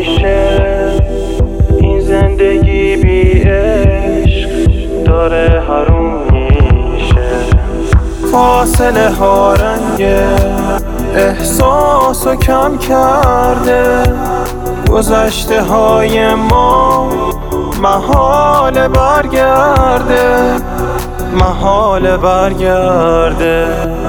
میشه این زندگی بی عشق داره حروم میشه. فاصله ها رنگ احساسو کم کرده، گذشته های ما محال برگرده، محال برگرده.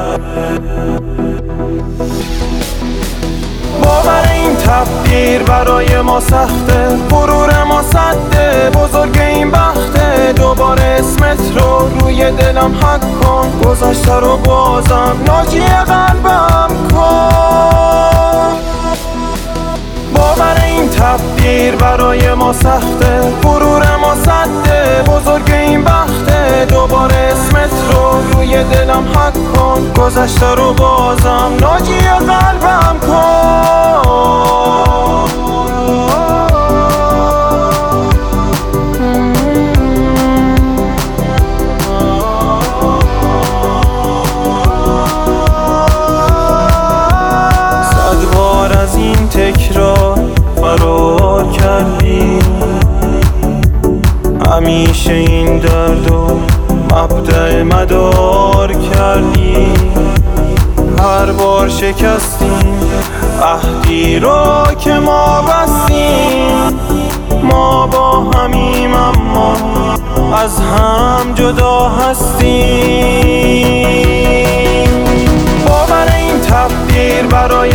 باور این تقدیر برای ما سخته، غرور ما سده، بزرگ این بخته. دوباره اسمت رو روی دلم حک کن، گذشته رو بازم ناجی قلبم کن. باور این تقدیر برای ما سخته، غرور ما سده، بزرگ این بخته. دوباره اسمت رو روی دلم حک کن، گذشته رو بازم ناجی قلبم کن. صد بار از این تکرار فرار کردی، همیشه این درد و مبدأ مدار کردی. هر بار شکستیم عهدی رو که ما بستیم، ما با همیم اما از هم جدا هستیم. باور این تقدیر برای